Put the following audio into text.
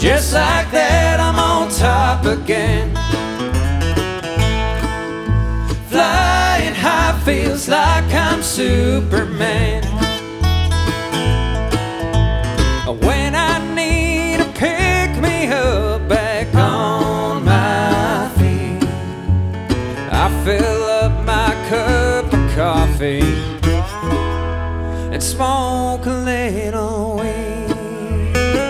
Just like that, I'm on top again. Flying high feels like I'm Superman. When I need to pick me up back on my feet, I fill up my cup of coffee and smoke a little